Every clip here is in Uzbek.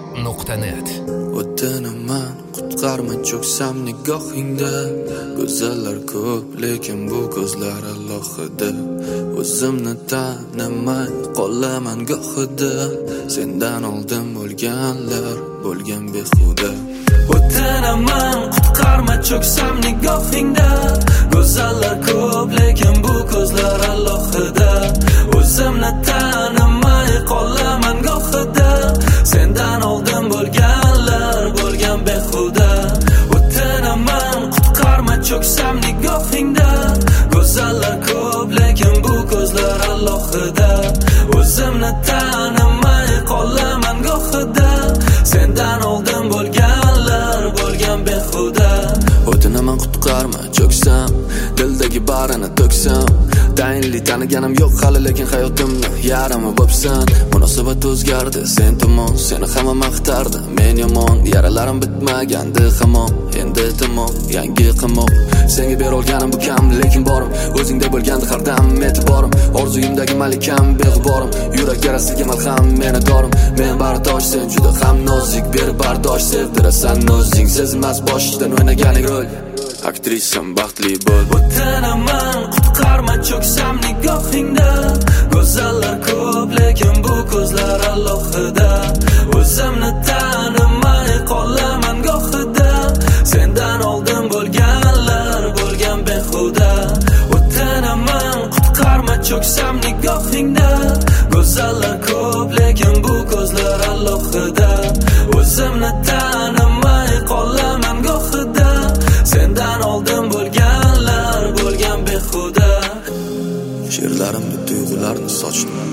Mustava.net O'tinaman qutqarma cho'ksam nigohingda. Go'zallar ko'p lekin bu ko'zlar alohida. O'zimni tanimay qolaman gohida. Sendan oldin bo'lganlar bo'lgan behuda. O'tinaman qutqarma cho'ksam nigohingda. Go'zallar ko'p lekin bu ko'zlar alohida. O'zimni tanimay qolaman gohida. Sendan oldin bo'lganlar bo'lgan behuda. O'tinaman qutqarma cho'ksam nigohingda. Go'zallar ko'p lekin bu ko'zlar alohida. O'zimni tanimay qolaman gohida. Sendan oldin bo'lganlar bo'lgan behuda. O'tinaman qutqarma cho'ksam, dildagi barini to'ksam. Tayinli taniganim yo'q hali lekin hayotimni yarimi bo'psan. Munosabat o'zgardi sen tomon, seni hamma maqtardi. Men yomon, yaralarim bitmagandi hamon. Endi tamom, yangi qamoq. Senga berolganim bu kam lekin borim. O'zingda bo'lgandi har dam e'tiborim. Orzuyimdagi malikam beg'uborim. Yurak yarasiga malham meni dorim. Men bardosh, sen juda ham nozik. Ber bardosh, sevdirasan o'zing. Sezmas boshdan o'ynaganing rol. Aktrisam baxtli bo'l. O'tinaman qutqarma cho'ksam nigohingda. Go'zallar ko'p lekin bu ko'zlar alohida. O'zimni tanimay qolaman gohida. Sendan oldin bo'lganlar bo'lgan behuda. O'tinaman qutqarma cho'ksam nigohingda. Go'zallar ko'p lekin bu ko'zlar alohida. O'zimni tanimay qolaman gohida. Sendan oldin bo'lganlar bo'lgan behuda. She'rlarimni tuyg'ularni sochdim.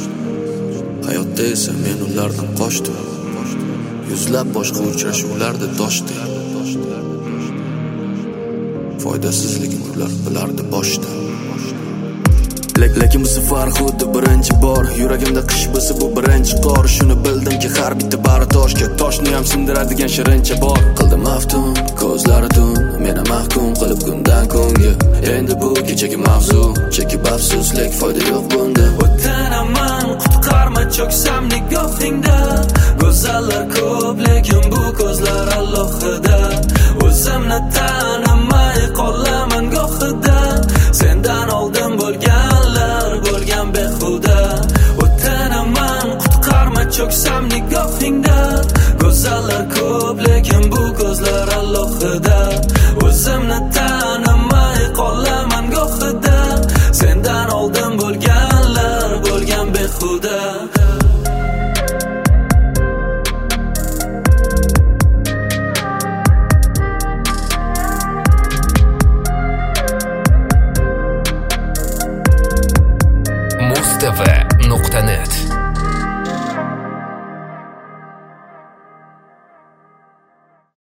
Hayotda esa men ulardan qochdim. Yuzlab boshqa uchrashuvlarda toshdim. Foydasizligim ular bilardi boshda. Lekin bu safar xuddi birinchi bor. Yuragimda qish bo'lsa bu birinchi qor. Shuni bildimki har bitta bardoshga toshni ham sindiradigan shirincha bor. Qildim aftun, ko'zlari tun, meni mahkum qilib kundan kunga. Endi bu kechagi mavzu, chekib afsuslik foyda yo'q bunda. O'tinaman qutqarma cho'ksam nigohingda. Go'zallar ko'p lekin bu ko'zlar alohida. O'zimni tanimay qolaman gohida. Sendan oldin bo'lganlar bo'lgan behuda. O'tinaman qutqarma cho'ksam nigohingda. Go'zallar ko'p lekin bu ko'zlar alohida. O'zimni tanimay qolaman gohida. Sendan oldin bo'lganlar bo'lgan behuda. Mustava.net